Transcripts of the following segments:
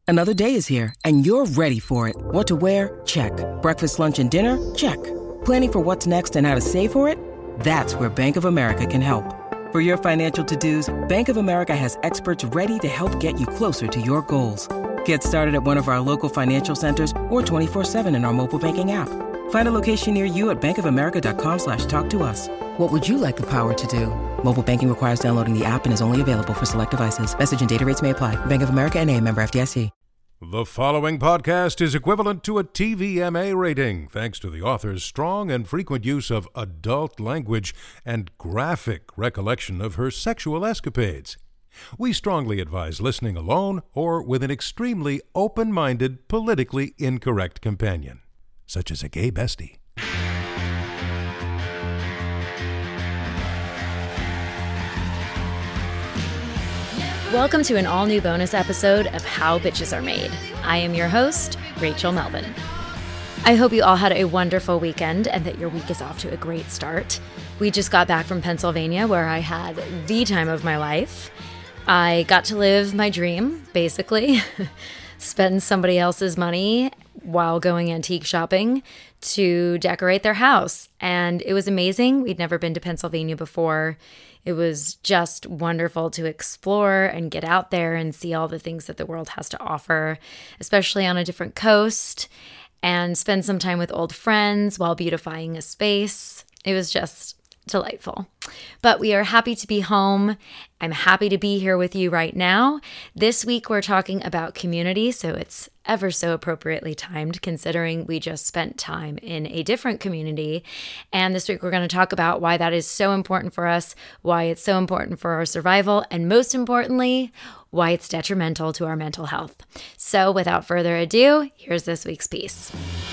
Another day is here, and you're ready for it. What to wear? Check. Breakfast, lunch, and dinner? Check. Planning for what's next and how to save for it? That's where Bank of America can help. For your financial to-dos, Bank of America has experts ready to help get you closer to your goals. Get started at one of our local financial centers or 24/7 in our mobile banking app. Find a location near you at bankofamerica.com/talktous. What would you like the power to do? Mobile banking requires downloading the app and is only available for select devices. Message and data rates may apply. Bank of America N.A., member FDIC. The following podcast is equivalent to a TVMA rating, thanks to the author's strong and frequent use of adult language and graphic recollection of her sexual escapades. We strongly advise listening alone or with an extremely open-minded, politically incorrect companion, such as a gay bestie. Welcome to an all-new bonus episode of How Bitches Are Made. I am your host, Rachel Melvin. I hope you all had a wonderful weekend and that your week is off to a great start. We just got back from Pennsylvania, where I had the time of my life. I got to live my dream, basically. Spend somebody else's money while going antique shopping to decorate their house. And it was amazing. We'd never been to Pennsylvania before. It was just wonderful to explore and get out there and see all the things that the world has to offer, especially on a different coast, and spend some time with old friends while beautifying a space. It was just delightful. But we are happy to be home. I'm happy to be here with you right now. This week we're talking about community, so it's ever so appropriately timed considering we just spent time in a different community. And this week we're going to talk about why that is so important for us, why it's so important for our survival, and most importantly, why it's detrimental to our mental health. So without further ado, here's this week's piece.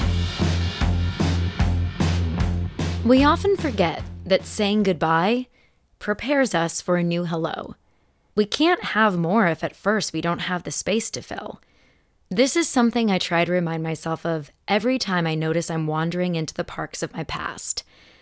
We often forget that saying goodbye prepares us for a new hello. We can't have more if at first we don't have the space to fill. This is something I try to remind myself of every time I notice I'm wandering into the parks of my past.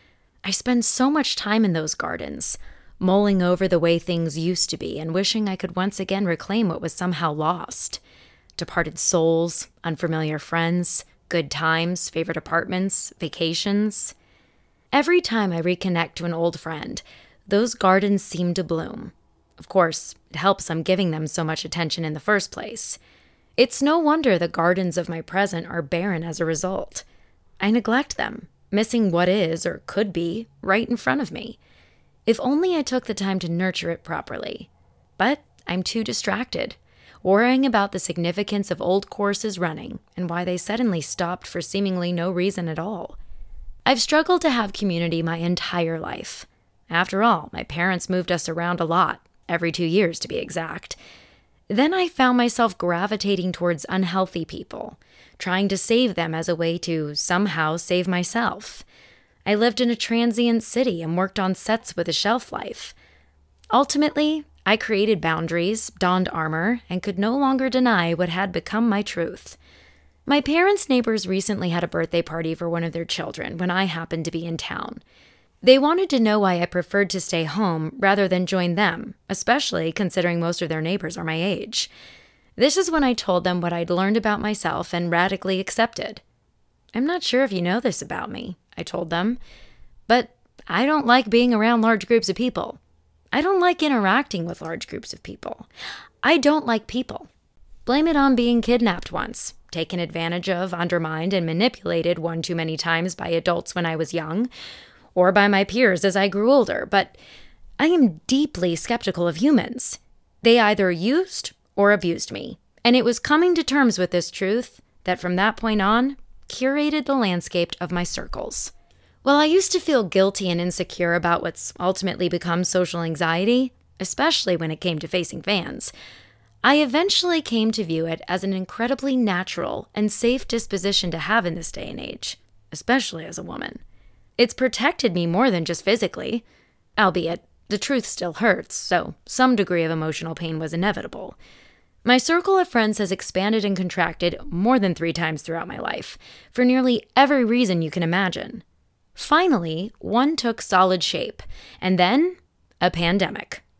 I spend so much time in those gardens, mulling over the way things used to be and wishing I could once again reclaim what was somehow lost. Departed souls, unfamiliar friends, good times, favorite apartments, vacations. Every time I reconnect to an old friend, those gardens seem to bloom. Of course, it helps I'm giving them so much attention in the first place. It's no wonder the gardens of my present are barren as a result. I neglect them, missing what is or could be right in front of me. If only I took the time to nurture it properly. But I'm too distracted, worrying about the significance of old courses running and why they suddenly stopped for seemingly no reason at all. I've struggled to have community my entire life. After all, my parents moved us around a lot, every 2 years to be exact. Then I found myself gravitating towards unhealthy people, trying to save them as a way to somehow save myself. I lived in a transient city and worked on sets with a shelf life. Ultimately, I created boundaries, donned armor, and could no longer deny what had become my truth. My parents' neighbors recently had a birthday party for one of their children when I happened to be in town. They wanted to know why I preferred to stay home rather than join them, especially considering most of their neighbors are my age. This is when I told them what I'd learned about myself and radically accepted. I'm not sure if you know this about me, I told them, but I don't like being around large groups of people. I don't like interacting with large groups of people. I don't like people. Blame it on being kidnapped once, taken advantage of, undermined, and manipulated one too many times by adults when I was young, or by my peers as I grew older, but I am deeply skeptical of humans. They either used or abused me, and it was coming to terms with this truth that from that point on, curated the landscape of my circles. While I used to feel guilty and insecure about what's ultimately become social anxiety, especially when it came to facing fans, I eventually came to view it as an incredibly natural and safe disposition to have in this day and age, especially as a woman. It's protected me more than just physically, albeit the truth still hurts, so some degree of emotional pain was inevitable. My circle of friends has expanded and contracted more than 3 times throughout my life, for nearly every reason you can imagine. Finally, one took solid shape, and then a pandemic.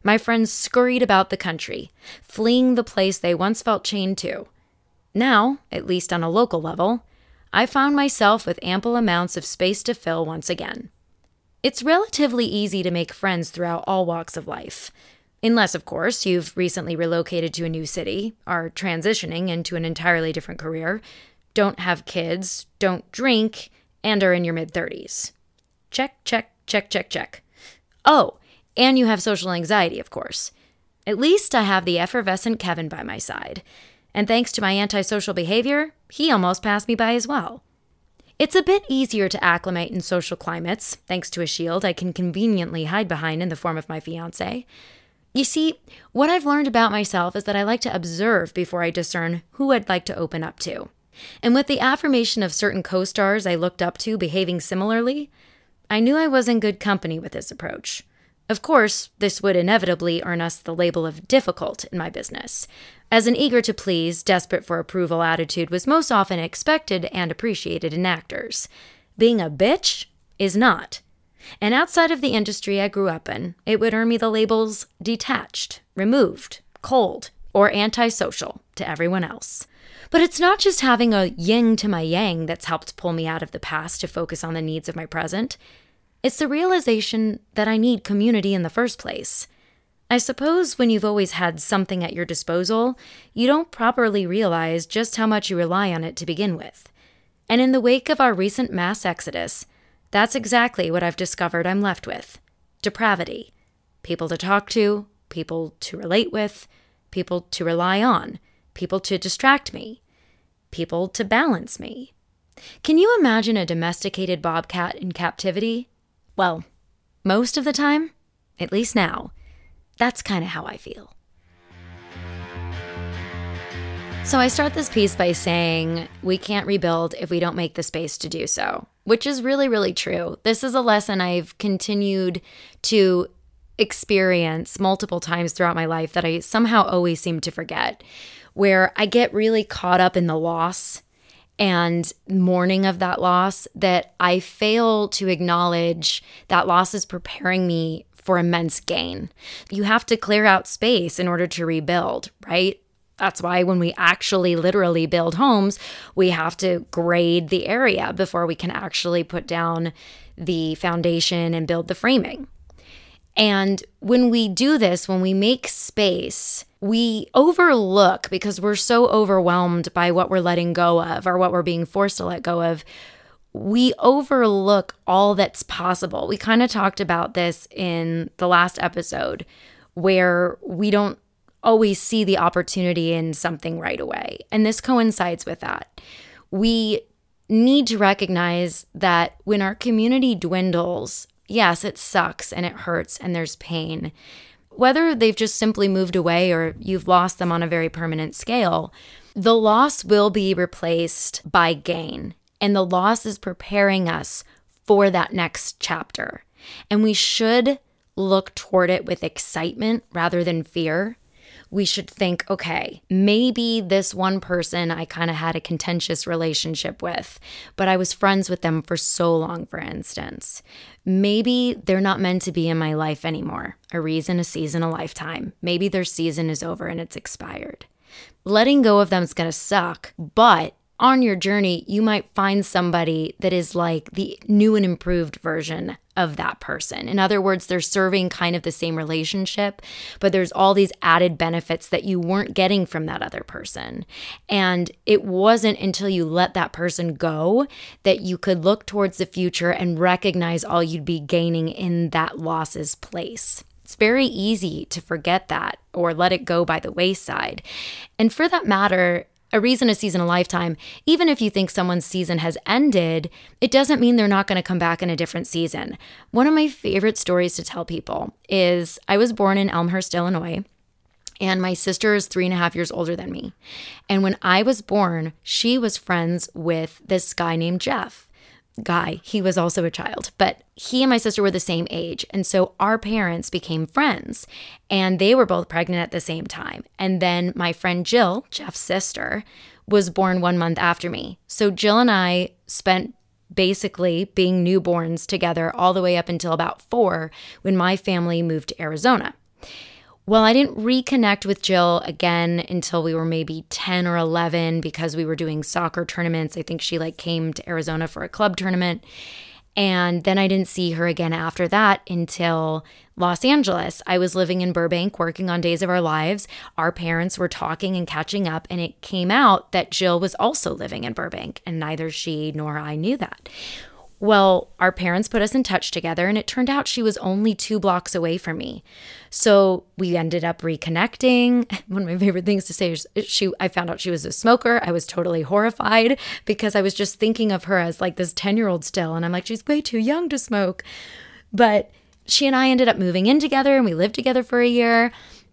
My friends scurried about the country, fleeing the place they once felt chained to. Now, at least on a local level, I found myself with ample amounts of space to fill once again. It's relatively easy to make friends throughout all walks of life. Unless, of course, you've recently relocated to a new city, are transitioning into an entirely different career, don't have kids, don't drink, and are in your mid-30s. Check, check, check, check, check. Oh, and you have social anxiety, of course. At least I have the effervescent Kevin by my side. And thanks to my antisocial behavior, he almost passed me by as well. It's a bit easier to acclimate in social climates, thanks to a shield I can conveniently hide behind in the form of my fiancé. You see, what I've learned about myself is that I like to observe before I discern who I'd like to open up to. And with the affirmation of certain co-stars I looked up to behaving similarly, I knew I was in good company with this approach. Of course, this would inevitably earn us the label of difficult in my business, as an eager-to-please, desperate for approval attitude was most often expected and appreciated in actors. Being a bitch is not. And outside of the industry I grew up in, it would earn me the labels detached, removed, cold, or antisocial to everyone else. But it's not just having a yin to my yang that's helped pull me out of the past to focus on the needs of my present. It's the realization that I need community in the first place. I suppose when you've always had something at your disposal, you don't properly realize just how much you rely on it to begin with. And in the wake of our recent mass exodus, that's exactly what I've discovered I'm left with. Depravity. People to talk to, people to relate with, people to rely on, people to distract me, people to balance me. Can you imagine a domesticated bobcat in captivity? Well, most of the time, at least now, that's kind of how I feel. So I start this piece by saying we can't rebuild if we don't make the space to do so, which is really, really true. This is a lesson I've continued to experience multiple times throughout my life that I somehow always seem to forget, where I get really caught up in the loss and mourning of that loss that I fail to acknowledge that loss is preparing me for immense gain. You have to clear out space in order to rebuild, right? That's why when we actually literally build homes, we have to grade the area before we can actually put down the foundation and build the framing. And when we do this, when we make space, we overlook, because we're so overwhelmed by what we're letting go of or what we're being forced to let go of, we overlook all that's possible. We kind of talked about this in the last episode, where we don't always see the opportunity in something right away. And this coincides with that. We need to recognize that when our community dwindles, yes, it sucks and it hurts and there's pain. Whether they've just simply moved away or you've lost them on a very permanent scale, the loss will be replaced by gain. And the loss is preparing us for that next chapter. And we should look toward it with excitement rather than fear. We should think, okay, maybe this one person I kind of had a contentious relationship with, but I was friends with them for so long, for instance. Maybe they're not meant to be in my life anymore. A reason, a season, a lifetime. Maybe their season is over and it's expired. Letting go of them is going to suck, but on your journey, you might find somebody that is like the new and improved version of that person. In other words, they're serving kind of the same relationship, but there's all these added benefits that you weren't getting from that other person. And it wasn't until you let that person go that you could look towards the future and recognize all you'd be gaining in that loss's place. It's very easy to forget that or let it go by the wayside. And for that matter, a reason, a season, a lifetime, even if you think someone's season has ended, it doesn't mean they're not going to come back in a different season. One of my favorite stories to tell people is I was born in Elmhurst, Illinois, and my sister is 3.5 years older than me. And when I was born, she was friends with this guy named Jeff. He was also a child, but he and my sister were the same age. And so our parents became friends and they were both pregnant at the same time. And then my friend Jill, Jeff's sister, was born 1 month after me. So Jill and I spent basically being newborns together all the way up until about 4 when my family moved to Arizona. Well, I didn't reconnect with Jill again until we were maybe 10 or 11 because we were doing soccer tournaments. I think she came to Arizona for a club tournament. And then I didn't see her again after that until Los Angeles. I was living in Burbank, working on Days of Our Lives. Our parents were talking and catching up, and it came out that Jill was also living in Burbank, and neither she nor I knew that. Well, our parents put us in touch together, and it turned out she was only 2 blocks away from me. So we ended up reconnecting. One of my favorite things to say is I found out she was a smoker. I was totally horrified because I was just thinking of her as this 10-year-old still. And I'm like, she's way too young to smoke. But she and I ended up moving in together, and we lived together for a year.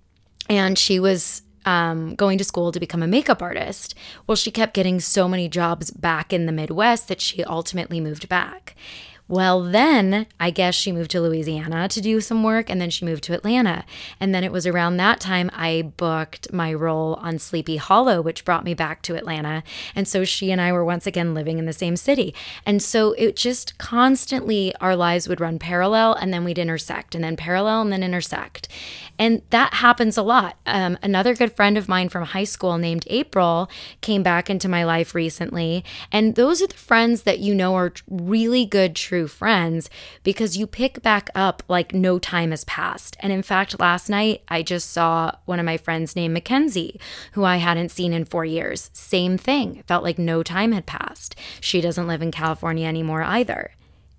And she was going to school to become a makeup artist. Well, she kept getting so many jobs back in the Midwest that she ultimately moved back. Well, then I guess she moved to Louisiana to do some work, and then she moved to Atlanta. And then it was around that time I booked my role on Sleepy Hollow, which brought me back to Atlanta. And so she and I were once again living in the same city. And so it just constantly, our lives would run parallel, and then we'd intersect, and then parallel, and then intersect. And that happens a lot. Another good friend of mine from high school named April came back into my life recently. And those are the friends that are really good, true friends, because you pick back up like no time has passed. And in fact, last night, I just saw one of my friends named Mackenzie, who I hadn't seen in 4 years. Same thing. It felt like no time had passed. She doesn't live in California anymore either.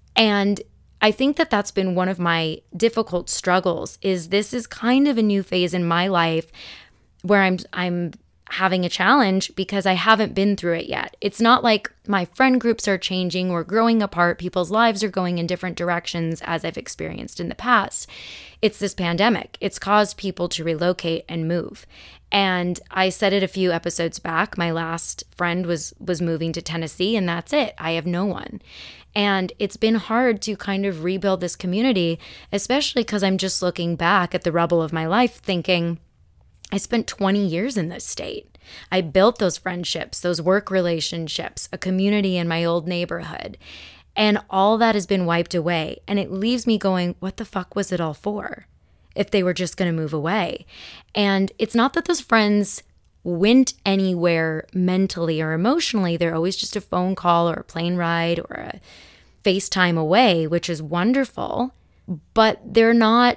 And I think that that's been one of my difficult struggles. This is kind of a new phase in my life where I'm having a challenge because I haven't been through it yet. It's not like my friend groups are changing, we're growing apart, people's lives are going in different directions as I've experienced in the past. It's this pandemic. It's caused people to relocate and move. And I said it a few episodes back, my last friend was moving to Tennessee, and that's it. I have no one. And it's been hard to kind of rebuild this community, especially because I'm just looking back at the rubble of my life thinking, I spent 20 years in this state. I built those friendships, those work relationships, a community in my old neighborhood. And all that has been wiped away. And it leaves me going, what the fuck was it all for? If they were just going to move away. And it's not that those friends went anywhere mentally or emotionally. They're always just a phone call or a plane ride or a FaceTime away, which is wonderful. But they're not,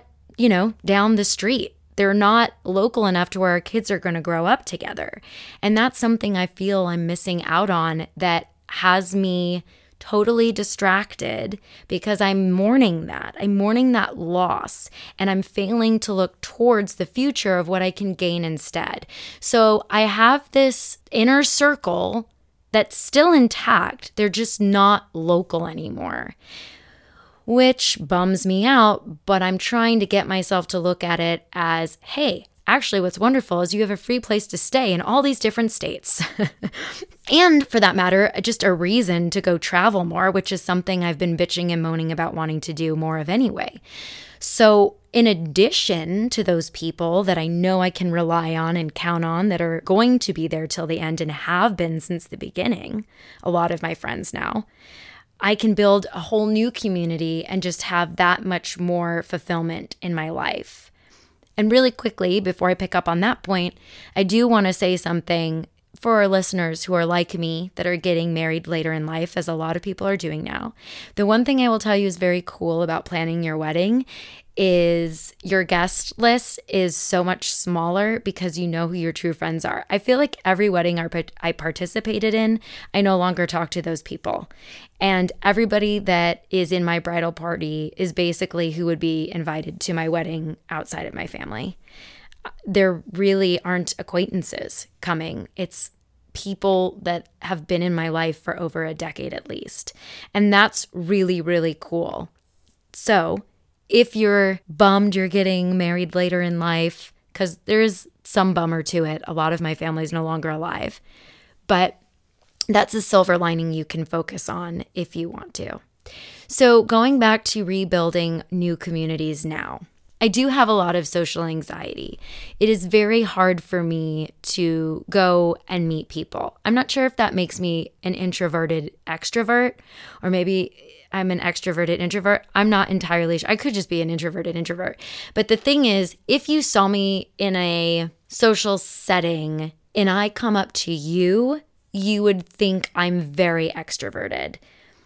down the street. They're not local enough to where our kids are going to grow up together. And that's something I feel I'm missing out on that has me totally distracted because I'm mourning that. I'm mourning that loss, and I'm failing to look towards the future of what I can gain instead. So I have this inner circle that's still intact. They're just not local anymore, which bums me out, but I'm trying to get myself to look at it as, hey, actually what's wonderful is you have a free place to stay in all these different states. And for that matter, just a reason to go travel more, which is something I've been bitching and moaning about wanting to do more of anyway. So in addition to those people that I know I can rely on and count on that are going to be there till the end and have been since the beginning, a lot of my friends now, I can build a whole new community and just have that much more fulfillment in my life. And really quickly, before I pick up on that point, I do want to say something for our listeners who are like me that are getting married later in life, as a lot of people are doing now. The one thing I will tell you is very cool about planning your wedding is your guest list is so much smaller because you know who your true friends are. I feel like every wedding I participated in, I no longer talk to those people. And everybody that is in my bridal party is basically who would be invited to my wedding outside of my family. There really aren't acquaintances coming. It's people that have been in my life for over a decade at least. And that's really, really cool. So if you're bummed you're getting married later in life, because there is some bummer to it, a lot of my family is no longer alive, but that's a silver lining you can focus on if you want to. So going back to rebuilding new communities now, I do have a lot of social anxiety. It is very hard for me to go and meet people. I'm not sure if that makes me an introverted extrovert, or maybe I'm an extroverted introvert. I'm not entirely sure. I could just be an introverted introvert. But the thing is, if you saw me in a social setting and I come up to you, you would think I'm very extroverted.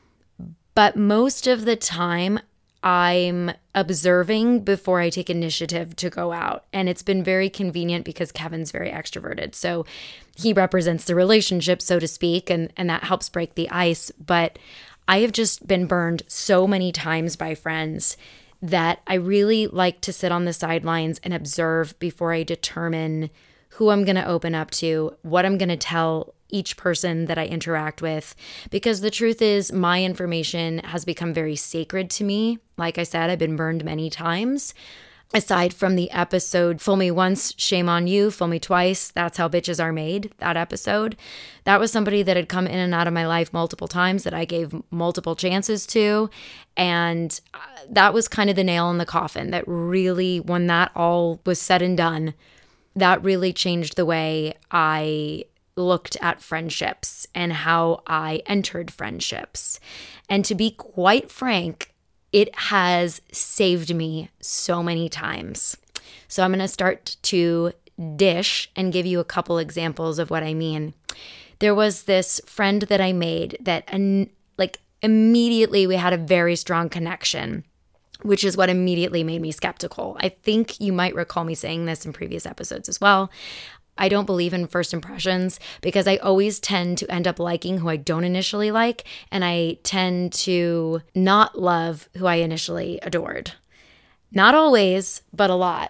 But most of the time, I'm observing before I take initiative to go out. And it's been very convenient because Kevin's very extroverted. So he represents the relationship, so to speak, and that helps break the ice. But I have just been burned so many times by friends that I really like to sit on the sidelines and observe before I determine who I'm going to open up to, what I'm going to tell each person that I interact with, because the truth is my information has become very sacred to me. Like I said, I've been burned many times. Aside from the episode, Fool Me Once, Shame on You, Fool Me Twice, That's How Bitches Are Made, that episode, that was somebody that had come in and out of my life multiple times that I gave multiple chances to. And that was kind of the nail in the coffin that really, when that all was said and done, that really changed the way I looked at friendships and how I entered friendships. And to be quite frank, it has saved me so many times. So I'm going to start to dish and give you a couple examples of what I mean. There was this friend that I made that immediately we had a very strong connection, which is what immediately made me skeptical. I think you might recall me saying this in previous episodes as well. I don't believe in first impressions because I always tend to end up liking who I don't initially like, and I tend to not love who I initially adored. Not always, but a lot.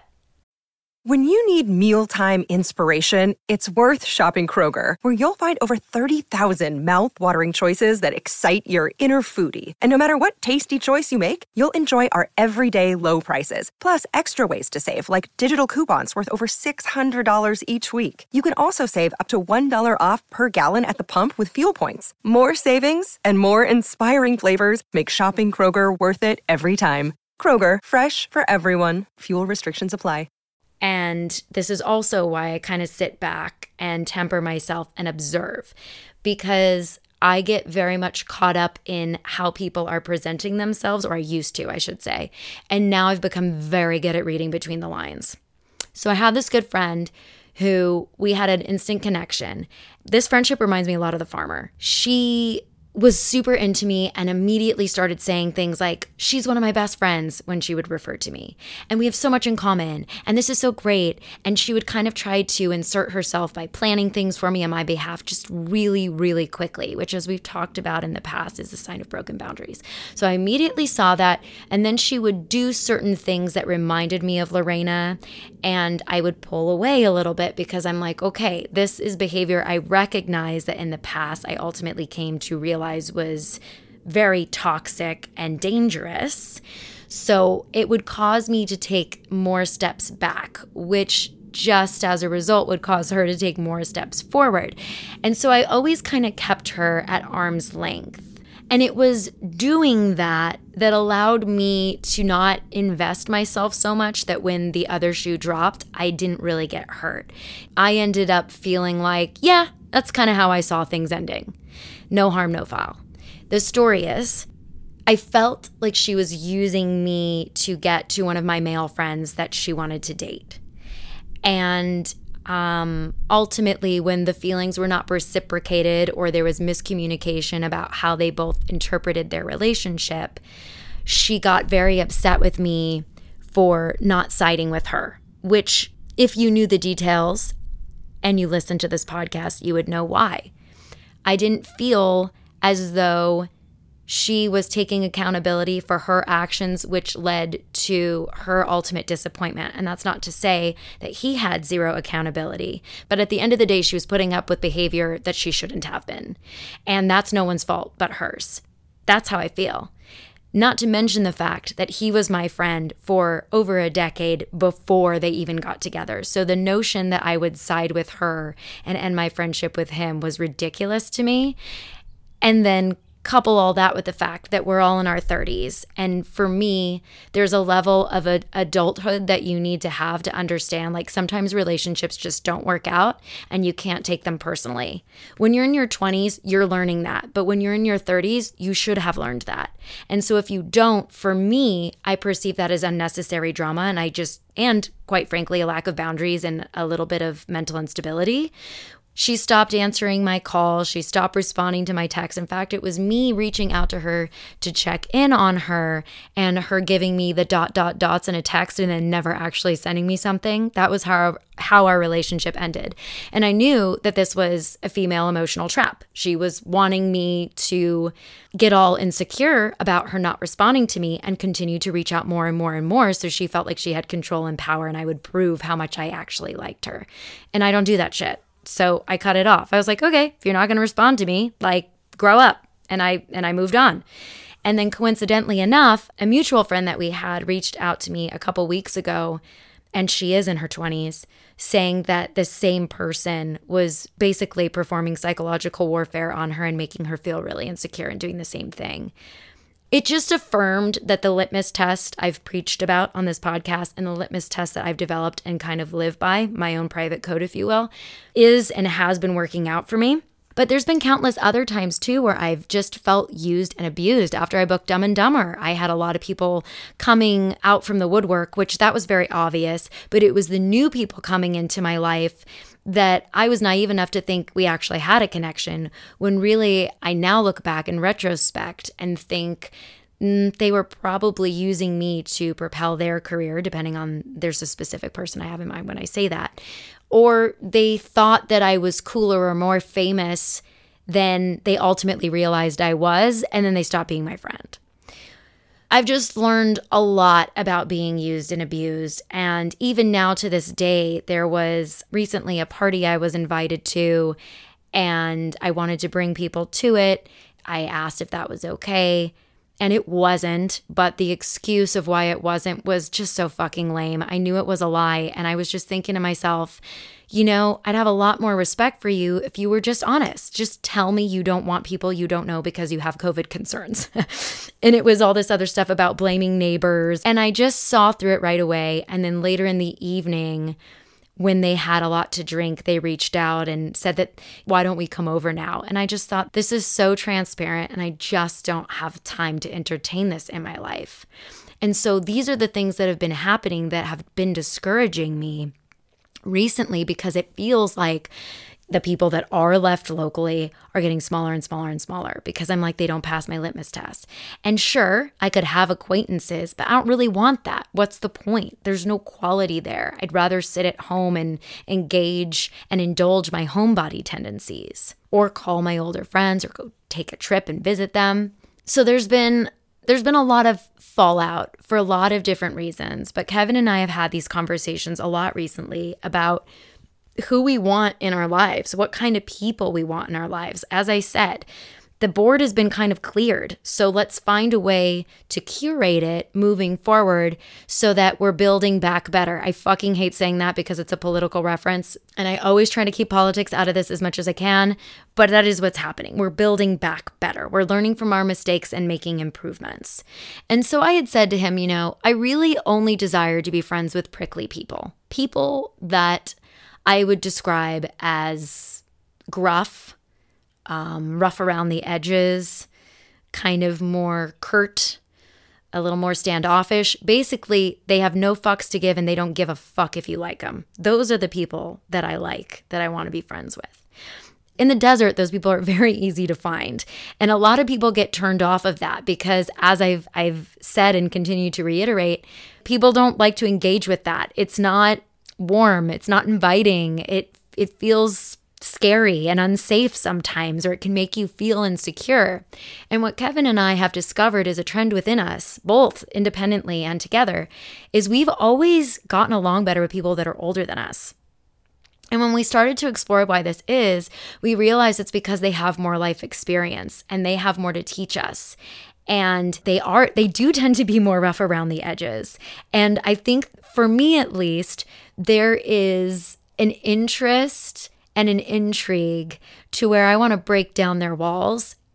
When you need mealtime inspiration, it's worth shopping Kroger, where you'll find over 30,000 mouth-watering choices that excite your inner foodie. And no matter what tasty choice you make, you'll enjoy our everyday low prices, plus extra ways to save, like digital coupons worth over $600 each week. You can also save up to $1 off per gallon at the pump with fuel points. More savings and more inspiring flavors make shopping Kroger worth it every time. Kroger, fresh for everyone. Fuel restrictions apply. And this is also why I kind of sit back and temper myself and observe, because I get very much caught up in how people are presenting themselves, or I used to, I should say. And now I've become very good at reading between the lines. So I have this good friend who we had an instant connection. This friendship reminds me a lot of The Farmer. She was super into me and immediately started saying things like, she's one of my best friends when she would refer to me. And we have so much in common. And this is so great. And she would kind of try to insert herself by planning things for me on my behalf just really, really quickly, which, as we've talked about in the past, is a sign of broken boundaries. So I immediately saw that. And then she would do certain things that reminded me of Lorena. And I would pull away a little bit because I'm like, okay, this is behavior I recognize that in the past I ultimately came to realize was very toxic and dangerous. So it would cause me to take more steps back, which just as a result would cause her to take more steps forward. And so I always kind of kept her at arm's length. And it was doing that that allowed me to not invest myself so much that when the other shoe dropped, I didn't really get hurt. I ended up feeling like, yeah, that's kind of how I saw things ending. No harm, no foul. The story is, I felt like she was using me to get to one of my male friends that she wanted to date. And ultimately, when the feelings were not reciprocated or there was miscommunication about how they both interpreted their relationship, she got very upset with me for not siding with her, which, if you knew the details and you listened to this podcast, you would know why. I didn't feel as though she was taking accountability for her actions, which led to her ultimate disappointment. And that's not to say that he had zero accountability. But at the end of the day, she was putting up with behavior that she shouldn't have been. And that's no one's fault but hers. That's how I feel. Not to mention the fact that he was my friend for over a decade before they even got together. So the notion that I would side with her and end my friendship with him was ridiculous to me. And then couple all that with the fact that we're all in our 30s. And for me, there's a level of adulthood that you need to have to understand, like sometimes relationships just don't work out and you can't take them personally. When you're in your 20s, you're learning that. But when you're in your 30s, you should have learned that. And so if you don't, for me, I perceive that as unnecessary drama, and quite frankly, a lack of boundaries and a little bit of mental instability. She stopped answering my calls. She stopped responding to my texts. In fact, it was me reaching out to her to check in on her and her giving me the ... in a text and then never actually sending me something. That was how our relationship ended. And I knew that this was a female emotional trap. She was wanting me to get all insecure about her not responding to me and continue to reach out more and more and more. So she felt like she had control and power and I would prove how much I actually liked her. And I don't do that shit. So I cut it off. I was like, okay, if you're not going to respond to me, like, grow up. And I moved on. And then coincidentally enough, a mutual friend that we had reached out to me a couple weeks ago, and she is in her 20s, saying that the same person was basically performing psychological warfare on her and making her feel really insecure and doing the same thing. It just affirmed that the litmus test I've preached about on this podcast and the litmus test that I've developed and kind of live by, my own private code, if you will, is and has been working out for me. But there's been countless other times too where I've just felt used and abused. After I booked Dumb and Dumber, I had a lot of people coming out from the woodwork, which that was very obvious, but it was the new people coming into my life that I was naive enough to think we actually had a connection, when really I now look back in retrospect and think they were probably using me to propel their career, depending on, there's a specific person I have in mind when I say that. Or they thought that I was cooler or more famous than they ultimately realized I was, and then they stopped being my friend. I've just learned a lot about being used and abused. And even now to this day, there was recently a party I was invited to and I wanted to bring people to it. I asked if that was okay and it wasn't, but the excuse of why it wasn't was just so fucking lame. I knew it was a lie and I was just thinking to myself, you know, I'd have a lot more respect for you if you were just honest. Just tell me you don't want people you don't know because you have COVID concerns. And it was all this other stuff about blaming neighbors. And I just saw through it right away. And then later in the evening, when they had a lot to drink, they reached out and said that, why don't we come over now? And I just thought, this is so transparent and I just don't have time to entertain this in my life. And so these are the things that have been happening that have been discouraging me recently, because it feels like the people that are left locally are getting smaller and smaller and smaller because I'm like, they don't pass my litmus test. And sure, I could have acquaintances, but I don't really want that. What's the point? There's no quality there. I'd rather sit at home and engage and indulge my homebody tendencies, or call my older friends or go take a trip and visit them. So there's been a lot of fallout for a lot of different reasons, but Kevin and I have had these conversations a lot recently about who we want in our lives, what kind of people we want in our lives. As I said, the board has been kind of cleared, so let's find a way to curate it moving forward so that we're building back better. I fucking hate saying that because it's a political reference, and I always try to keep politics out of this as much as I can, but that is what's happening. We're building back better. We're learning from our mistakes and making improvements. And so I had said to him, you know, I really only desire to be friends with prickly people that I would describe as gruff, rough around the edges, kind of more curt, a little more standoffish. Basically, they have no fucks to give and they don't give a fuck if you like them. Those are the people that I like, that I want to be friends with. In the desert, those people are very easy to find. And a lot of people get turned off of that because, as I've said and continue to reiterate, people don't like to engage with that. It's not warm. It's not inviting. It feels scary and unsafe sometimes, or it can make you feel insecure. And what Kevin and I have discovered is a trend within us, both independently and together, is we've always gotten along better with people that are older than us. And when we started to explore why this is, we realized it's because they have more life experience and they have more to teach us. And they do tend to be more rough around the edges. And I think, for me at least, there is an interest and an intrigue to where I want to break down their walls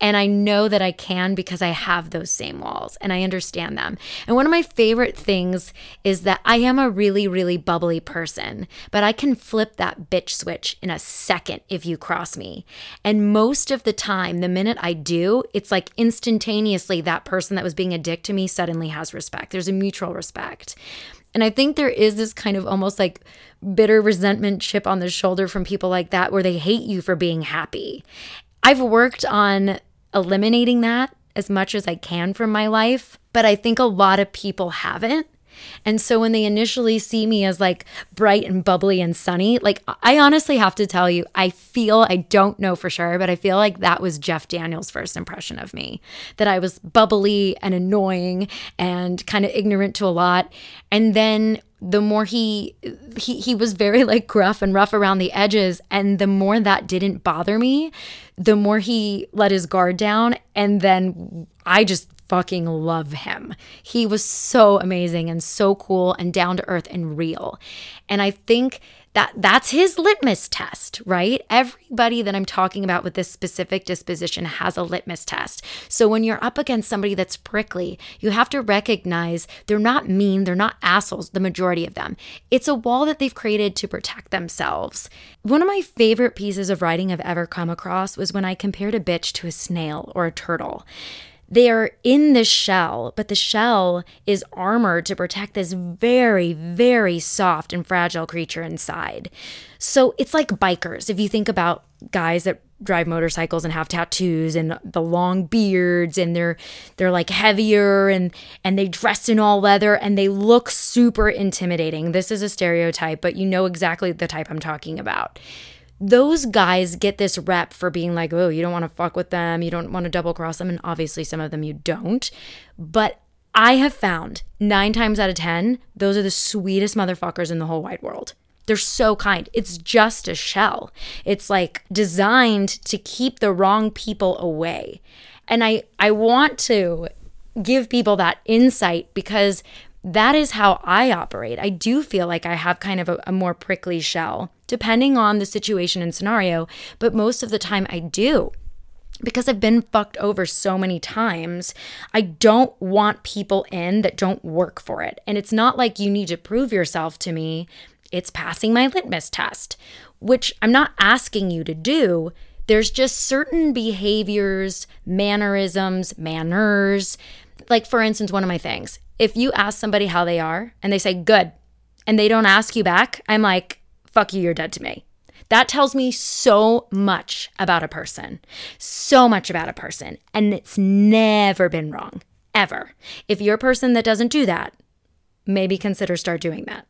And I know that I can because I have those same walls and I understand them. And one of my favorite things is that I am a really, really bubbly person, but I can flip that bitch switch in a second if you cross me. And most of the time, the minute I do, it's like instantaneously that person that was being a dick to me suddenly has respect. There's a mutual respect. And I think there is this kind of almost like bitter resentment chip on the shoulder from people like that where they hate you for being happy. I've worked on eliminating that as much as I can from my life, but I think a lot of people haven't. And so when they initially see me as like bright and bubbly and sunny, like I honestly have to tell you, I don't know for sure, but I feel like that was Jeff Daniels' first impression of me, that I was bubbly and annoying and kind of ignorant to a lot. And then the more he was very like gruff and rough around the edges. And the more that didn't bother me, the more he let his guard down. And then I just fucking love him. He was so amazing and so cool and down to earth and real. And I think that's his litmus test, right? Everybody that I'm talking about with this specific disposition has a litmus test. So when you're up against somebody that's prickly, you have to recognize they're not mean, they're not assholes, the majority of them. It's a wall that they've created to protect themselves. One of my favorite pieces of writing I've ever come across was when I compared a bitch to a snail or a turtle. They are in the shell, but the shell is armored to protect this very, very soft and fragile creature inside. So it's like bikers. If you think about guys that drive motorcycles and have tattoos and the long beards and they're like heavier and they dress in all leather and they look super intimidating. This is a stereotype, but you know exactly the type I'm talking about. Those guys get this rep for being like, oh, you don't want to fuck with them. You don't want to double cross them. And obviously some of them you don't. But I have found 9 times out of 10, those are the sweetest motherfuckers in the whole wide world. They're so kind. It's just a shell. It's like designed to keep the wrong people away. And I want to give people that insight because that is how I operate. I do feel like I have kind of a more prickly shell, depending on the situation and scenario, but most of the time I do. Because I've been fucked over so many times, I don't want people in that don't work for it. And it's not like you need to prove yourself to me. It's passing my litmus test, which I'm not asking you to do. There's just certain behaviors, mannerisms, manners. Like, for instance, one of my things, if you ask somebody how they are and they say good and they don't ask you back, I'm like, fuck you, you're dead to me. That tells me so much about a person, so much about a person. And it's never been wrong, ever. If you're a person that doesn't do that, maybe consider start doing that.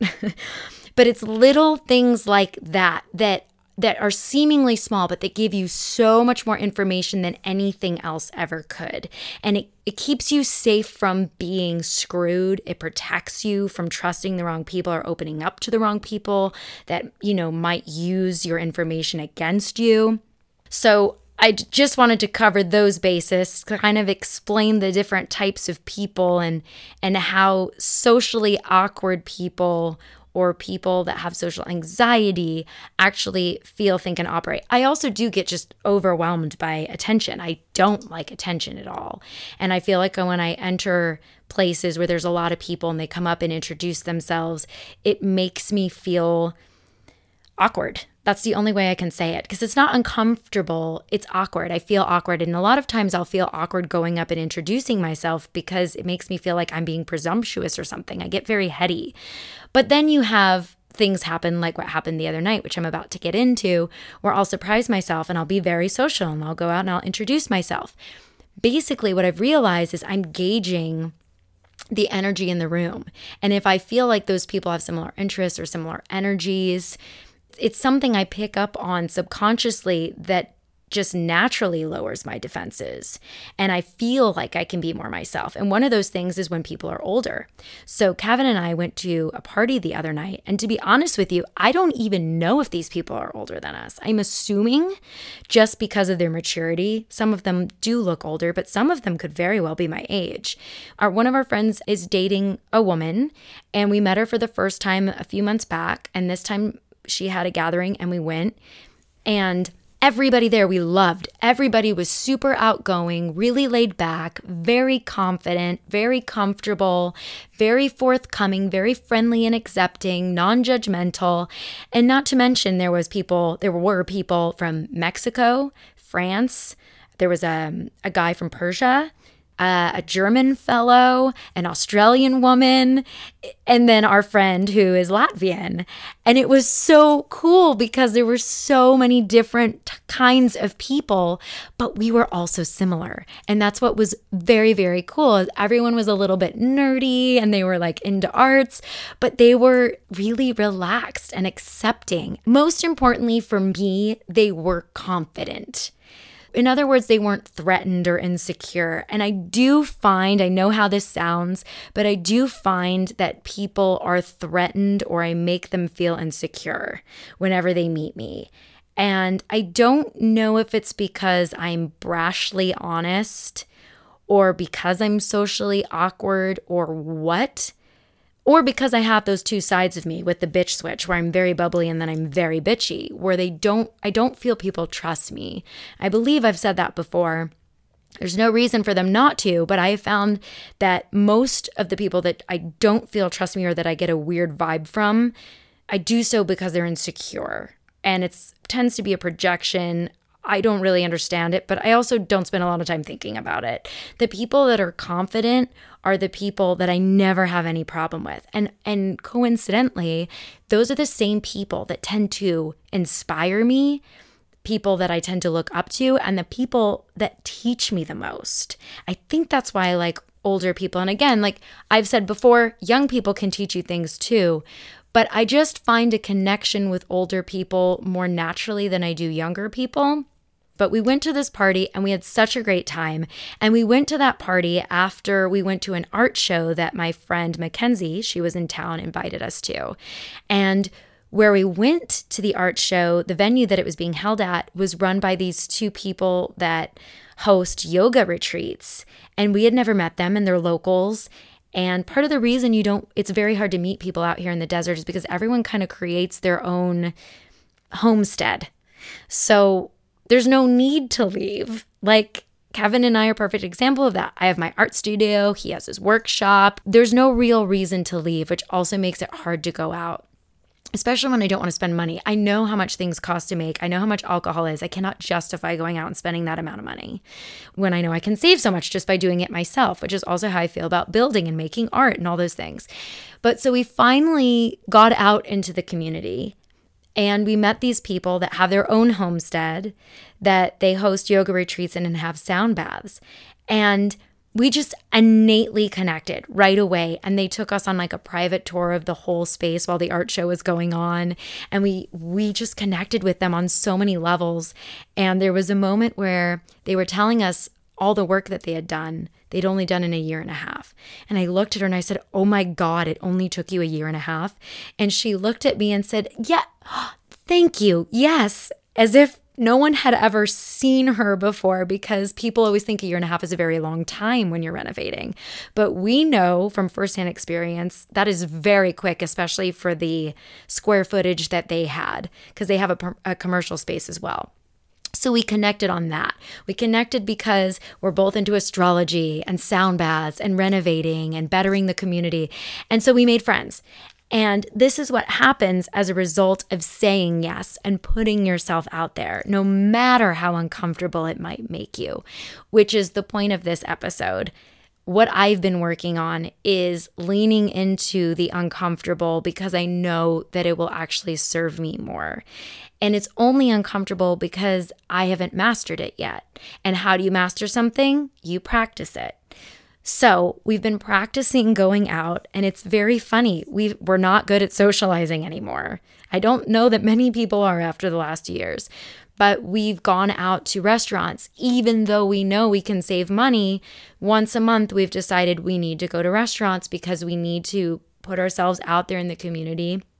But it's little things like that are seemingly small, but they give you so much more information than anything else ever could. And it keeps you safe from being screwed. It protects you from trusting the wrong people or opening up to the wrong people that, might use your information against you. So I just wanted to cover those bases, to kind of explain the different types of people and how socially awkward people or people that have social anxiety actually feel, think, and operate. I also do get just overwhelmed by attention. I don't like attention at all. And I feel like when I enter places where there's a lot of people and they come up and introduce themselves, it makes me feel awkward. That's the only way I can say it, because it's not uncomfortable, it's awkward. I feel awkward, and a lot of times I'll feel awkward going up and introducing myself because it makes me feel like I'm being presumptuous or something. I get very heady. But then you have things happen like what happened the other night, which I'm about to get into, where I'll surprise myself and I'll be very social and I'll go out and I'll introduce myself. Basically, what I've realized is I'm gauging the energy in the room. And if I feel like those people have similar interests or similar energies, it's something I pick up on subconsciously that just naturally lowers my defenses. And I feel like I can be more myself. And one of those things is when people are older. So Kevin and I went to a party the other night. And to be honest with you, I don't even know if these people are older than us. I'm assuming just because of their maturity. Some of them do look older, but some of them could very well be my age. One of our friends is dating a woman, and we met her for the first time a few months back. And this time she had a gathering and we went, and everybody there we loved. everybody was super outgoing, really laid back, very confident, very comfortable, very forthcoming, very friendly and accepting, non-judgmental. And not to mention there were people from Mexico, France. There was a guy from Persia, a German fellow, an Australian woman, and then our friend who is Latvian. And it was so cool because there were so many different kinds of people, but we were also similar. And that's what was very, very cool. Everyone was a little bit nerdy and they were like into arts, but they were really relaxed and accepting. Most importantly for me, they were confident. In other words, they weren't threatened or insecure. And I know how this sounds, but I do find that people are threatened or I make them feel insecure whenever they meet me. And I don't know if it's because I'm brashly honest or because I'm socially awkward or what. Or because I have those two sides of me with the bitch switch where I'm very bubbly and then I'm very bitchy, where I don't feel people trust me. I believe I've said that before. There's no reason for them not to, but I have found that most of the people that I don't feel trust me or that I get a weird vibe from, I do so because they're insecure. And it tends to be a projection. I don't really understand it, but I also don't spend a lot of time thinking about it. The people that are confident are the people that I never have any problem with. And coincidentally, those are the same people that tend to inspire me, people that I tend to look up to, and the people that teach me the most. I think that's why I like older people. And again, like I've said before, young people can teach you things too, but I just find a connection with older people more naturally than I do younger people. But we went to this party and we had such a great time. And we went to that party after we went to an art show that my friend Mackenzie, she was in town, invited us to. And where we went to the art show, the venue that it was being held at was run by these two people that host yoga retreats. And we had never met them and they're locals. And part of the reason it's very hard to meet people out here in the desert is because everyone kind of creates their own homestead. So there's no need to leave. Like Kevin and I are a perfect example of that. I have my art studio. He has his workshop. There's no real reason to leave, which also makes it hard to go out, especially when I don't want to spend money. I know how much things cost to make. I know how much alcohol is. I cannot justify going out and spending that amount of money when I know I can save so much just by doing it myself, which is also how I feel about building and making art and all those things. But so we finally got out into the community. And we met these people that have their own homestead, that they host yoga retreats in and have sound baths. And we just innately connected right away. And they took us on like a private tour of the whole space while the art show was going on. And we just connected with them on so many levels. And there was a moment where they were telling us all the work that they had done. They'd only done in a year and a half. And I looked at her and I said, "Oh my God, it only took you a year and a half." And she looked at me and said, "Yeah, thank you. Yes." As if no one had ever seen her before, because people always think a year and a half is a very long time when you're renovating. But we know from firsthand experience that is very quick, especially for the square footage that they had, because they have a commercial space as well. So we connected on that. We connected because we're both into astrology and sound baths and renovating and bettering the community. And so we made friends. And this is what happens as a result of saying yes and putting yourself out there, no matter how uncomfortable it might make you, which is the point of this episode. What I've been working on is leaning into the uncomfortable because I know that it will actually serve me more. And it's only uncomfortable because I haven't mastered it yet. And how do you master something? You practice it. So we've been practicing going out, and it's very funny. We're not good at socializing anymore. I don't know that many people are after the last years, but we've gone out to restaurants. Even though we know we can save money, once a month we've decided we need to go to restaurants because we need to put ourselves out there in the community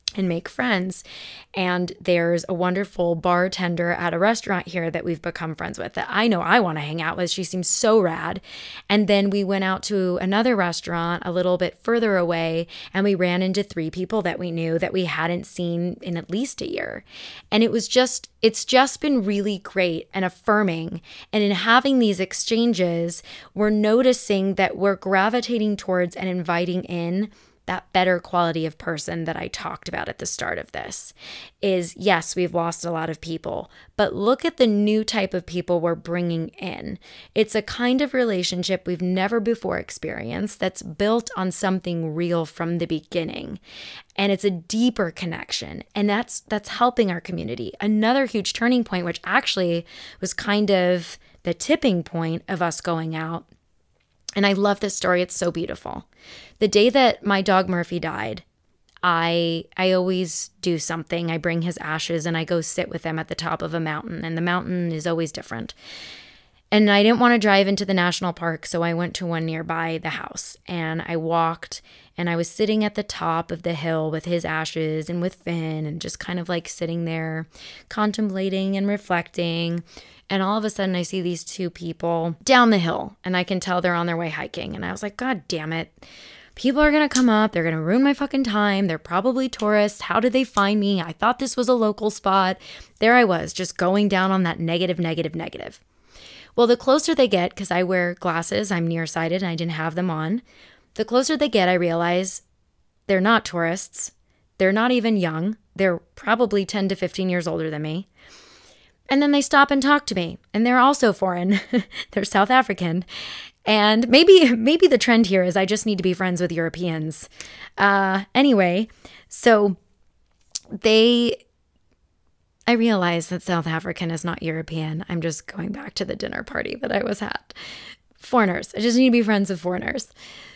and make friends. And there's a wonderful bartender at a restaurant here that we've become friends with that I know I want to hang out with. She seems so rad. And then we went out to another restaurant a little bit further away, and we ran into 3 people that we knew that we hadn't seen in at least a year. And it's just been really great and affirming. And in having these exchanges, we're noticing that we're gravitating towards and inviting in that better quality of person that I talked about at the start of this. Is, yes, we've lost a lot of people, but look at the new type of people we're bringing in. It's a kind of relationship we've never before experienced that's built on something real from the beginning. And it's a deeper connection, and that's helping our community. Another huge turning point, which actually was kind of the tipping point of us going out. And I love this story. It's so beautiful. The day that my dog Murphy died, I always do something. I bring his ashes and I go sit with him at the top of a mountain, and the mountain is always different. And I didn't want to drive into the national park, so I went to one nearby the house, and I walked, and I was sitting at the top of the hill with his ashes and with Finn, and just kind of like sitting there contemplating and reflecting. And all of a sudden I see these 2 people down the hill, and I can tell they're on their way hiking. And I was like, God damn it. People are going to come up. They're going to ruin my fucking time. They're probably tourists. How did they find me? I thought this was a local spot. There I was, just going down on that negative. Well, the closer they get, because I wear glasses, I'm nearsighted and I didn't have them on. The closer they get, I realize they're not tourists. They're not even young. They're probably 10 to 15 years older than me. And then they stop and talk to me, and they're also foreign. They're South African. And maybe the trend here is I just need to be friends with Europeans. Anyway, so I realize that South African is not European. I'm just going back to the dinner party that I was at. Foreigners. I just need to be friends with foreigners.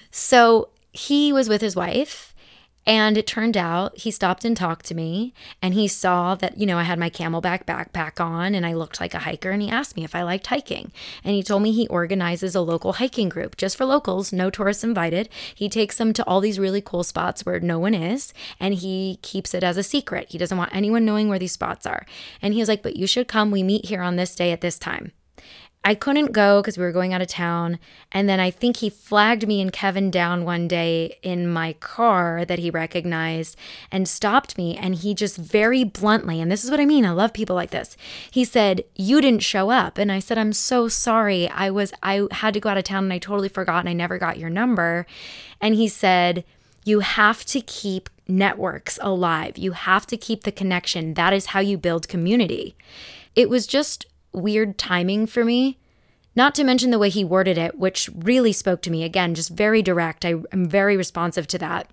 So he was with his wife, and it turned out he stopped and talked to me, and he saw that, I had my Camelback backpack on and I looked like a hiker, and he asked me if I liked hiking. And he told me he organizes a local hiking group just for locals, no tourists invited. He takes them to all these really cool spots where no one is, and he keeps it as a secret. He doesn't want anyone knowing where these spots are. And he was like, but you should come. We meet here on this day at this time. I couldn't go because we were going out of town. And then I think he flagged me and Kevin down one day in my car that he recognized and stopped me. And he just very bluntly, and this is what I mean, I love people like this. He said, you didn't show up. And I said, I'm so sorry. I had to go out of town and I totally forgot and I never got your number. And he said, you have to keep networks alive. You have to keep the connection. That is how you build community. It was just weird timing for me, not to mention the way he worded it, which really spoke to me. Again, just very direct. I am very responsive to that.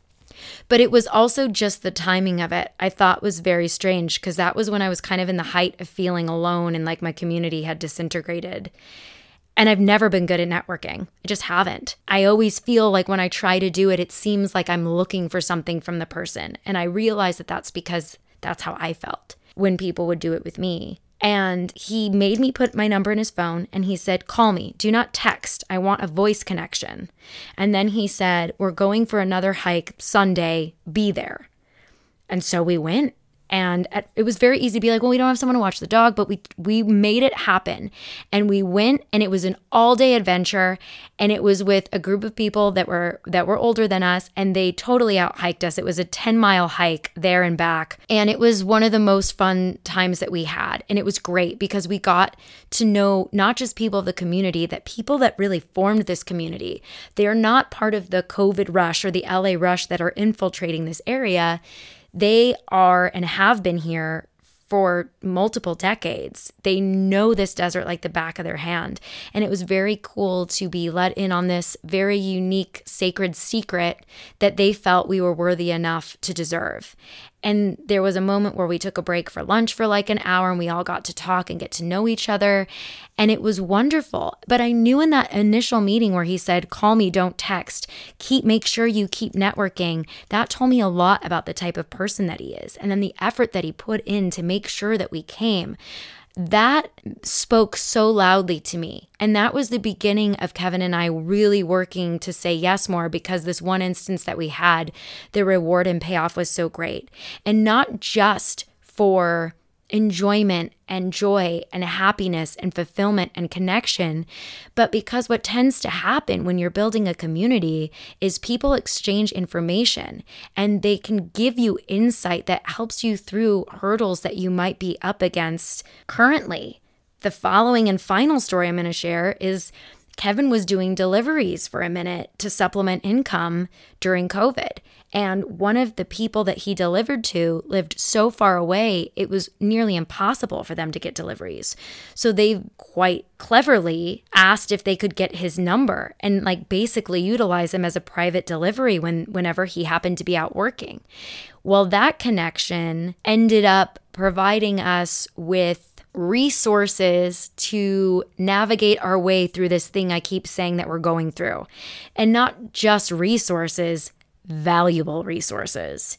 But it was also just the timing of it I thought was very strange, because that was when I was kind of in the height of feeling alone and like my community had disintegrated. And I've never been good at networking. I just haven't. I always feel like when I try to do it, it seems like I'm looking for something from the person. And I realize that that's because that's how I felt when people would do it with me. And he made me put my number in his phone, and he said, call me. Do not text. I want a voice connection. And then he said, we're going for another hike Sunday. Be there. And so we went. And it was very easy to be like, well, we don't have someone to watch the dog, but we made it happen. And we went, and it was an all-day adventure, and it was with a group of people that were older than us, and they totally out-hiked us. It was a 10-mile hike there and back, and it was one of the most fun times that we had. And it was great because we got to know not just people of the community, that people that really formed this community. They are not part of the COVID rush or the LA rush that are infiltrating this area. They are and have been here for multiple decades. They know this desert like the back of their hand. And it was very cool to be let in on this very unique, sacred secret that they felt we were worthy enough to deserve. And there was a moment where we took a break for lunch for like an hour, and we all got to talk and get to know each other. And it was wonderful. But I knew in that initial meeting where he said, call me, don't text, make sure you keep networking. That told me a lot about the type of person that he is. And then the effort that he put in to make sure that we came. That spoke so loudly to me. And that was the beginning of Kevin and I really working to say yes more, because this one instance that we had, the reward and payoff was so great. And not just for enjoyment and joy and happiness and fulfillment and connection, but because what tends to happen when you're building a community is people exchange information and they can give you insight that helps you through hurdles that you might be up against currently. The following and final story I'm going to share is Kevin was doing deliveries for a minute to supplement income during COVID. And one of the people that he delivered to lived so far away, it was nearly impossible for them to get deliveries. So they quite cleverly asked if they could get his number and basically utilize him as a private delivery whenever he happened to be out working. Well, that connection ended up providing us with resources to navigate our way through this thing I keep saying that we're going through. And not just resources, valuable resources.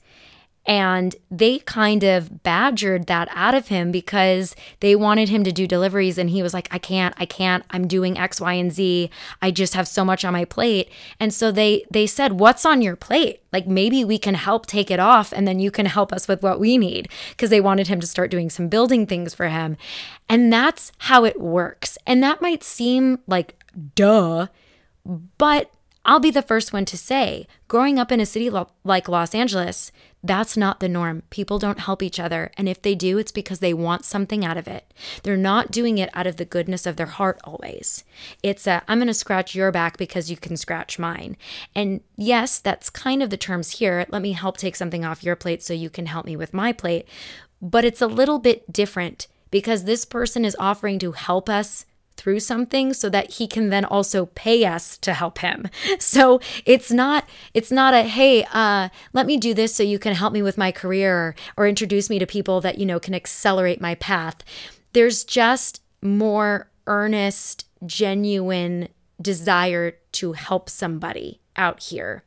And they kind of badgered that out of him because they wanted him to do deliveries. And he was like, I can't, I'm doing X, Y, and Z. I just have so much on my plate. And so they said, what's on your plate? Maybe we can help take it off and then you can help us with what we need, because they wanted him to start doing some building things for him. And that's how it works. And that might seem like duh, but I'll be the first one to say, growing up in a city like Los Angeles, that's not the norm. People don't help each other. And if they do, it's because they want something out of it. They're not doing it out of the goodness of their heart always. It's I'm going to scratch your back because you can scratch mine. And yes, that's kind of the terms here. Let me help take something off your plate so you can help me with my plate. But it's a little bit different because this person is offering to help us through something so that he can then also pay us to help him. So it's not a, hey, let me do this so you can help me with my career or introduce me to people that, can accelerate my path. There's just more earnest, genuine desire to help somebody out here.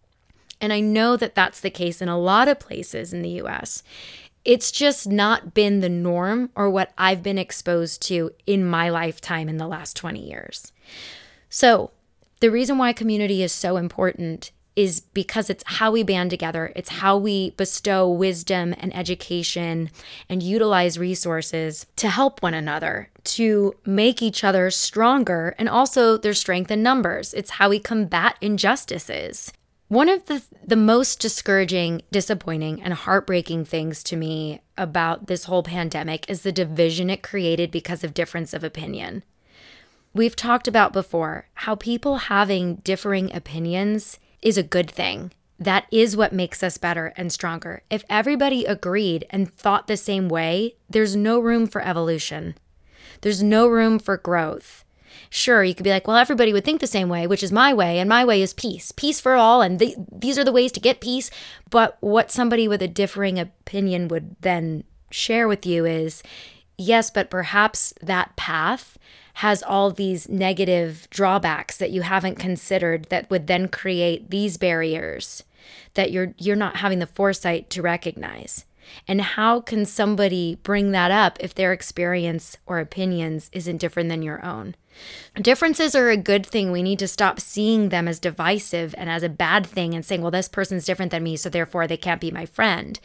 And I know that that's the case in a lot of places in the US. It's just not been the norm or what I've been exposed to in my lifetime in the last 20 years. So the reason why community is so important is because it's how we band together. It's how we bestow wisdom and education and utilize resources to help one another, to make each other stronger, and also there's strength in numbers. It's how we combat injustices. One of the most discouraging, disappointing, and heartbreaking things to me about this whole pandemic is the division it created because of difference of opinion. We've talked about before how people having differing opinions is a good thing. That is what makes us better and stronger. If everybody agreed and thought the same way, there's no room for evolution. There's no room for growth. Sure, you could be like, well, everybody would think the same way, which is my way, and my way is peace. Peace for all, and these are the ways to get peace. But what somebody with a differing opinion would then share with you is, yes, but perhaps that path has all these negative drawbacks that you haven't considered that would then create these barriers that you're not having the foresight to recognize. And how can somebody bring that up if their experience or opinions isn't different than your own? Differences are a good thing. We need to stop seeing them as divisive and as a bad thing and saying, well, this person's different than me, so therefore they can't be my friend.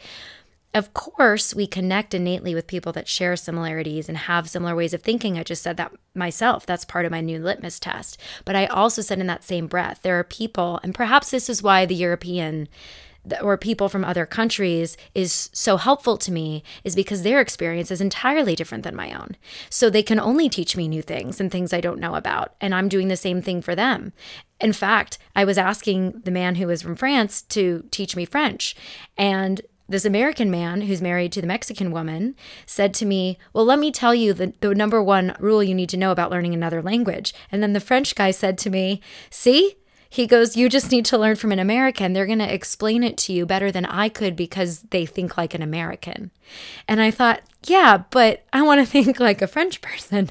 Of course, we connect innately with people that share similarities and have similar ways of thinking. I just said that myself. That's part of my new litmus test. But I also said in that same breath, there are people, and perhaps this is why the European or people from other countries is so helpful to me, is because their experience is entirely different than my own. So they can only teach me new things and things I don't know about. And I'm doing the same thing for them. In fact, I was asking the man who was from France to teach me French. And this American man who's married to the Mexican woman said to me, well, let me tell you the number one rule you need to know about learning another language. And then the French guy said to me, see? He goes, you just need to learn from an American. They're going to explain it to you better than I could because they think like an American. And I thought, yeah, but I want to think like a French person.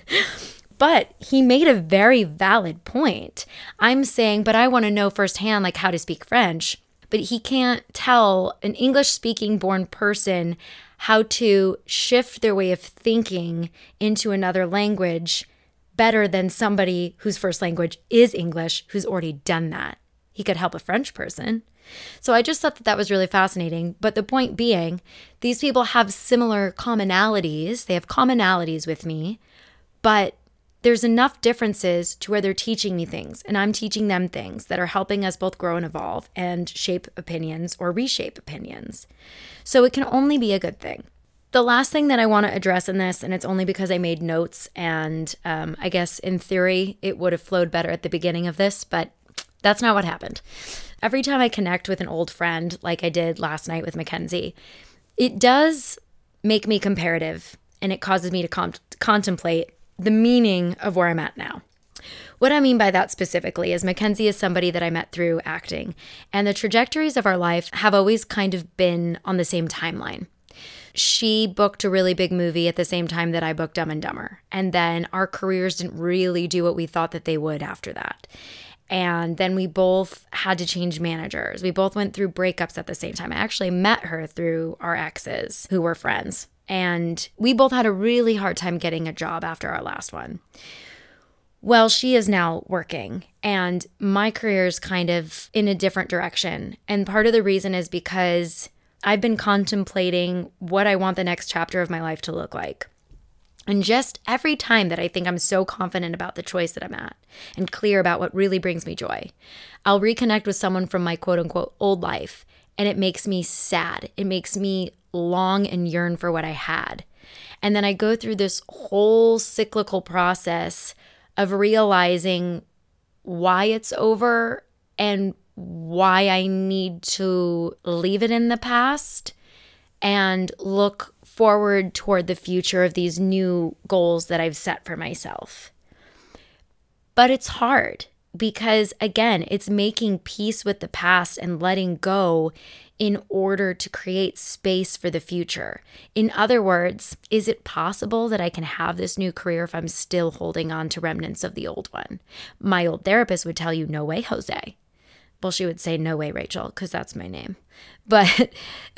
But he made a very valid point. I'm saying, but I want to know firsthand like how to speak French. but he can't tell an English-speaking born person how to shift their way of thinking into another language better than somebody whose first language is English, who's already done that. He could help a French person. So I just thought that was really fascinating. But the point being, these people have similar commonalities. They have commonalities with me, but there's enough differences to where they're teaching me things and I'm teaching them things that are helping us both grow and evolve and shape opinions or reshape opinions. So it can only be a good thing. The last thing that I want to address in this, and it's only because I made notes and I guess in theory it would have flowed better at the beginning of this, but that's not what happened. Every time I connect with an old friend, like I did last night with Mackenzie, it does make me comparative and it causes me to contemplate the meaning of where I'm at now. What I mean by that specifically is Mackenzie is somebody that I met through acting, and the trajectories of our life have always kind of been on the same timeline. She booked a really big movie at the same time that I booked Dumb and Dumber, and then our careers didn't really do what we thought that they would after that. And then we both had to change managers. We both went through breakups at the same time. I actually met her through our exes who were friends. And we both had a really hard time getting a job after our last one. Well, she is now working and my career is kind of in a different direction. And part of the reason is because I've been contemplating what I want the next chapter of my life to look like. And just every time that I think I'm so confident about the choice that I'm at and clear about what really brings me joy, I'll reconnect with someone from my quote unquote old life. And it makes me sad. It makes me long and yearn for what I had. And then I go through this whole cyclical process of realizing why it's over and why I need to leave it in the past and look forward toward the future of these new goals that I've set for myself. But it's hard because, again, it's making peace with the past and letting go in order to create space for the future. In other words, is it possible that I can have this new career if I'm still holding on to remnants of the old one? My old therapist would tell you, no way, Jose. Well, she would say, no way, Rachel, because that's my name. But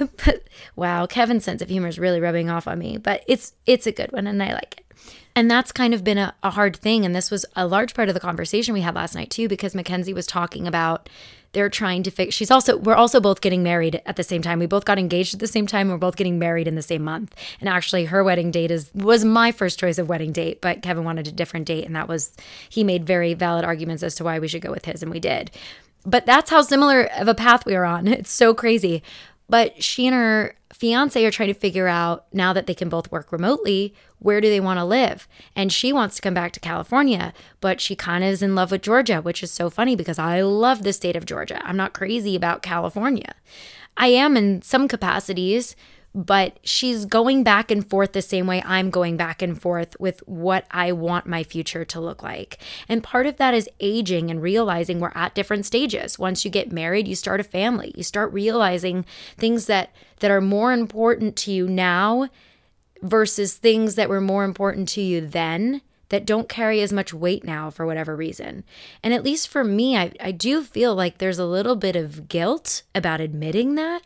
wow, Kevin's sense of humor is really rubbing off on me. But it's a good one, and I like it. And that's kind of been a hard thing. And this was a large part of the conversation we had last night, too, because Mackenzie was talking about they're trying to fix. We're also both getting married at the same time. We both got engaged at the same time. We're both getting married in the same month. And actually, her wedding date was my first choice of wedding date, but Kevin wanted a different date. And he made very valid arguments as to why we should go with his, and we did. But that's how similar of a path we are on. It's so crazy. But she and her fiance are trying to figure out, now that they can both work remotely, where do they want to live? And she wants to come back to California, but she kind of is in love with Georgia, which is so funny because I love the state of Georgia. I'm not crazy about California. I am in some capacities, but she's going back and forth the same way I'm going back and forth with what I want my future to look like. And part of that is aging and realizing we're at different stages. Once you get married, you start a family. You start realizing things that are more important to you now versus things that were more important to you then that don't carry as much weight now for whatever reason. And at least for me, I do feel like there's a little bit of guilt about admitting that.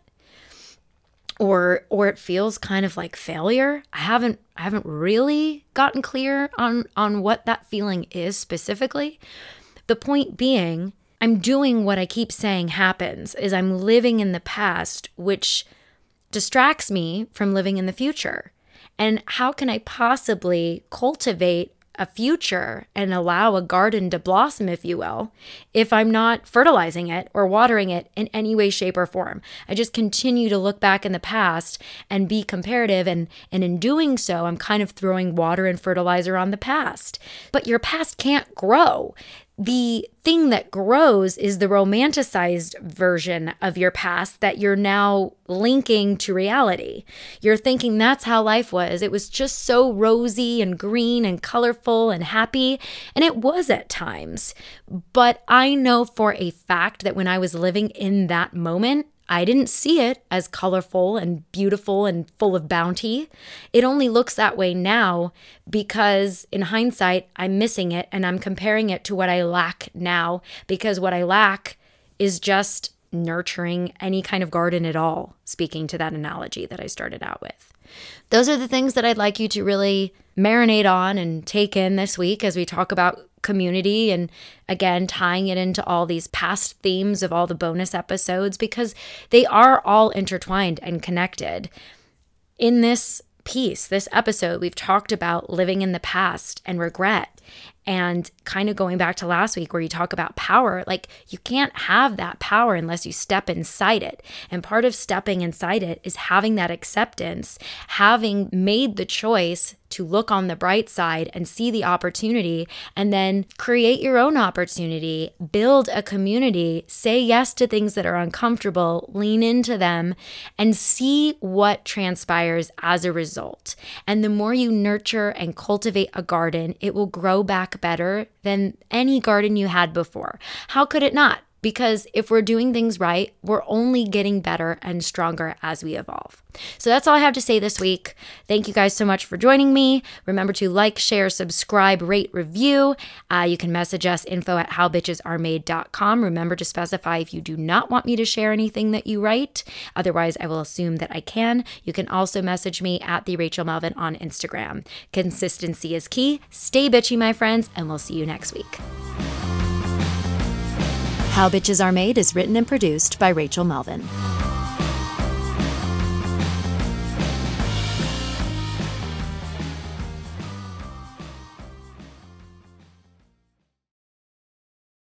Or it feels kind of like failure. I haven't really gotten clear on what that feeling is specifically. The point being, I'm doing what I keep saying happens, is I'm living in the past, which distracts me from living in the future. And how can I possibly cultivate a future and allow a garden to blossom, if you will, if I'm not fertilizing it or watering it in any way, shape, or form? I just continue to look back in the past and be comparative. And in doing so, I'm kind of throwing water and fertilizer on the past. But your past can't grow. The thing that grows is the romanticized version of your past that you're now linking to reality. You're thinking that's how life was. It was just so rosy and green and colorful and happy, and it was at times. But I know for a fact that when I was living in that moment, I didn't see it as colorful and beautiful and full of bounty. It only looks that way now because in hindsight, I'm missing it and I'm comparing it to what I lack now, because what I lack is just nurturing any kind of garden at all, speaking to that analogy that I started out with. Those are the things that I'd like you to really marinate on and take in this week as we talk about community, and again, tying it into all these past themes of all the bonus episodes, because they are all intertwined and connected. In this piece, this episode, we've talked about living in the past and regret, and kind of going back to last week where you talk about power. Like, you can't have that power unless you step inside it. And part of stepping inside it is having that acceptance, having made the choice to look on the bright side and see the opportunity, and then create your own opportunity, build a community, say yes to things that are uncomfortable, lean into them, and see what transpires as a result. And the more you nurture and cultivate a garden, it will grow back better than any garden you had before. How could it not? Because if we're doing things right, we're only getting better and stronger as we evolve. So that's all I have to say this week. Thank you guys so much for joining me. Remember to like, share, subscribe, rate, review. You can message us, info@howbitchesaremade.com. Remember to specify if you do not want me to share anything that you write. Otherwise, I will assume that I can. You can also message me at the Rachel Melvin on Instagram. Consistency is key. Stay bitchy, my friends, and we'll see you next week. How Bitches Are Made is written and produced by Rachel Melvin.